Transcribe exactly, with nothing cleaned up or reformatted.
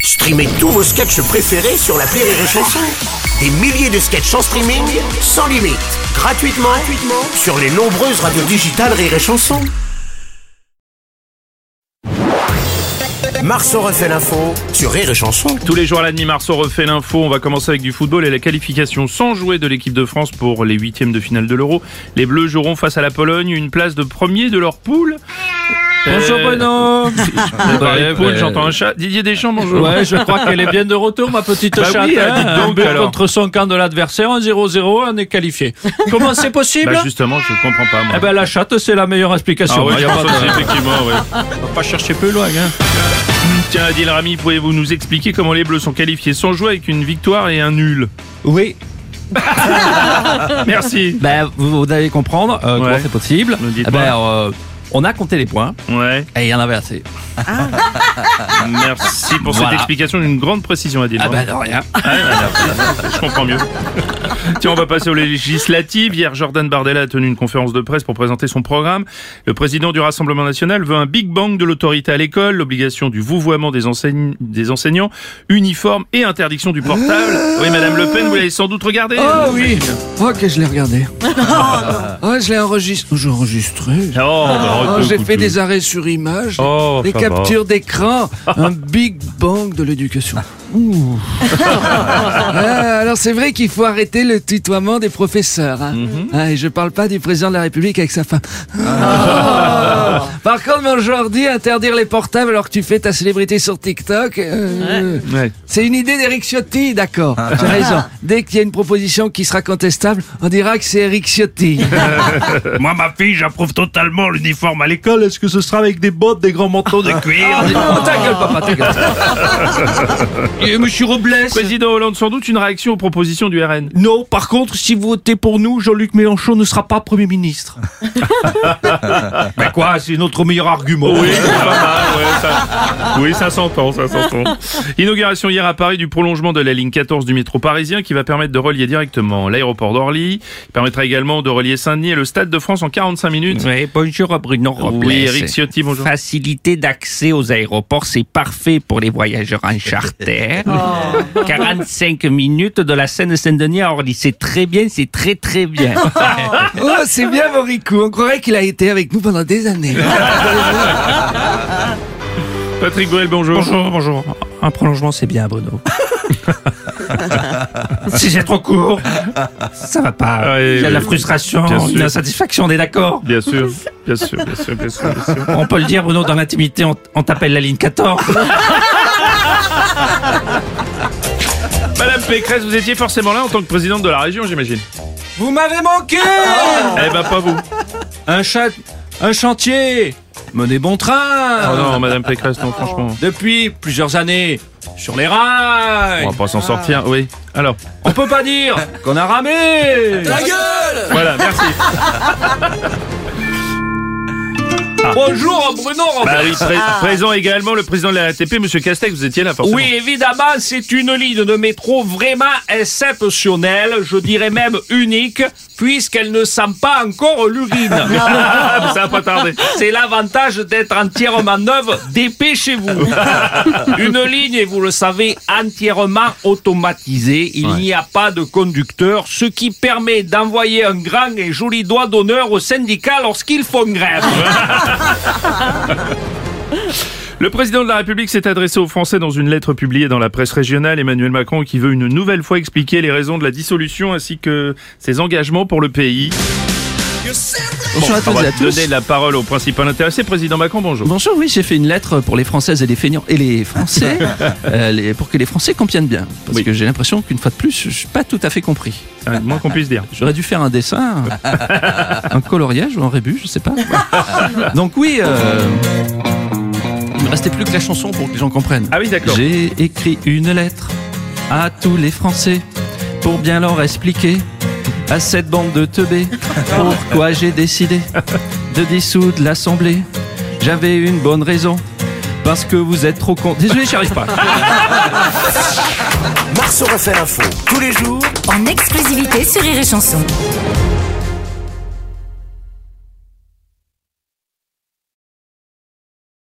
Streamez tous vos sketchs préférés sur l'appli Rire et Chanson. Des milliers de sketchs en streaming, sans limite, gratuitement, gratuitement sur les nombreuses radios digitales Rire et Chanson. Marceau refait l'info sur Rire et Chanson. Tous les jours à la demi, Marceau refait l'info. On va commencer avec du football et la qualification sans jouer de l'équipe de France pour les huitièmes de finale de l'Euro. Les Bleus joueront face à la Pologne, une place de premier de leur poule. Bonjour Euh, Bruno. ouais, poule, ouais. j'entends un chat. Didier Deschamps, bonjour. Ouais, je crois qu'elle est bien de retour, ma petite Bah chatte. oui, hein. dites donc, Un but alors. contre son camp de l'adversaire, un zéro zéro, on est qualifié. Comment c'est possible? Bah justement, je comprends pas moi. Eh ben la chatte, c'est la meilleure explication. Ah ouais, Il y je a pense pas de- aussi, effectivement, ouais. On va pas chercher plus loin. Hein. Tiens, Adil Rami, pouvez-vous nous expliquer comment les Bleus sont qualifiés sans jouer avec une victoire et un nul? Oui, Merci. ben, vous, vous allez comprendre euh, Ouais. comment c'est possible. Ne dites Eh pas. ben, euh, on a compté les points Ouais, et il y en avait assez. merci pour cette Voilà. explication d'une grande précision, Adil. Ah ben de rien. Ah, ouais, voilà, je comprends mieux. Tiens, on va passer aux législatives. Hier, Jordan Bardella a tenu une conférence de presse pour présenter son programme. Le président du Rassemblement national veut un Big Bang de l'autorité à l'école, l'obligation du vouvoiement des, enseigne- des enseignants, uniforme et interdiction du portable. Oui, Madame Le Pen, vous l'avez sans doute regardé. Oh oui. Ok, je l'ai regardé. Oh, je l'ai enregistré. J'ai enregistré. Oh, bah, Oh, écoute, j'ai fait écoute. des arrêts sur image, Oh, des ça va. captures d'écran, un Big Bang de l'éducation. Ouh. Ah, alors c'est vrai qu'il faut arrêter le tutoiement des professeurs. Hein. Ah, et je parle pas du président de la République avec sa femme. Ah. Par contre, mon Jordi, interdire les portables alors que tu fais ta célébrité sur TikTok, euh, Ouais. c'est une idée d'Eric Ciotti, d'accord. Tu as raison. Dès qu'il y a une proposition qui sera contestable, on dira que c'est Eric Ciotti. Moi, ma fille, j'approuve totalement l'uniforme à l'école. Est-ce que ce sera avec des bottes, des grands manteaux de cuir? Oh, ta gueule, papa, ta gueule. Et Monsieur Robles? Président Hollande, sans doute une réaction aux propositions du R N. Non, par contre, si vous votez pour nous, Jean-Luc Mélenchon ne sera pas Premier ministre. Ben quoi, c'est notre meilleur argument. Oui, c'est pas mal, ouais, ça, oui, ça s'entend, ça s'entend. Inauguration hier à Paris du prolongement de la ligne quatorze du métro parisien qui va permettre de relier directement l'aéroport d'Orly. Il permettra également de relier Saint-Denis et le Stade de France en quarante-cinq minutes. Oui, bonjour Bruno Robles. Oui, Eric Ciotti, bonjour. Facilité d'accès aux aéroports, c'est parfait pour les voyageurs en charter. quarante-cinq minutes de la Seine-Saint-Denis à Orly, c'est très bien, c'est très très bien. Oh, c'est bien, Moricou. On croirait qu'il a été avec nous pendant des années. Patrick Bruel, bonjour. Bonjour, bonjour. Un prolongement, c'est bien, Bruno. Si c'est trop court, ça va pas. Ouais, Il y a de la ouais. frustration, Bien sûr. une insatisfaction, on est d'accord? Bien sûr, bien sûr, bien sûr, bien sûr, bien sûr. On peut le dire, Bruno, dans l'intimité, on, on t'appelle la ligne quatorze. Madame Pécresse, vous étiez forcément là en tant que présidente de la région, j'imagine. Vous m'avez manqué. Eh ben, pas vous. Un chat, un chantier. Menez bon train. Oh non, Madame Pécresse, non, franchement. Depuis plusieurs années, sur les rails. On va pas s'en sortir, oui. Alors, On peut pas dire qu'on a ramé. voilà, merci. Bonjour, Bruno Robles. Bah oui, pré- présent également le président de la R T P, Monsieur Castex, vous étiez là, forcément. Oui, évidemment, c'est une ligne de métro vraiment exceptionnelle, je dirais même unique, puisqu'elle ne sent pas encore l'urine. Ah, mais ça va pas tarder. C'est l'avantage d'être entièrement neuve, dépêchez-vous. Une ligne, et vous le savez, entièrement automatisée, il n'y a pas de conducteur, ce qui permet d'envoyer un grand et joli doigt d'honneur aux syndicats lorsqu'ils font grève. Le président de la République s'est adressé aux Français dans une lettre publiée dans la presse régionale, Emmanuel Macron, qui veut une nouvelle fois expliquer les raisons de la dissolution ainsi que ses engagements pour le pays. Bonjour à On toutes va et à tous. donner la parole au principal intéressé. Président Macron, bonjour. Bonjour, oui, j'ai fait une lettre pour les Françaises et les feignants et les Français, euh, les- pour que les Français comprennent bien. Parce Oui. que j'ai l'impression qu'une fois de plus, je suis pas tout à fait compris. Ah, moins qu'on puisse dire. J'aurais dû faire un dessin, un coloriage ou un rébus, je sais pas. Donc oui, euh, il me restait plus que la chanson pour que les gens comprennent. Ah oui, d'accord. J'ai écrit une lettre à tous les Français pour bien leur expliquer à cette bande de teubés pourquoi j'ai décidé de dissoudre l'Assemblée. J'avais une bonne raison, parce que vous êtes trop con. Désolé, j'y arrive pas. Marceau refait l'info tous les jours En exclusivité sur Rire et Chanson.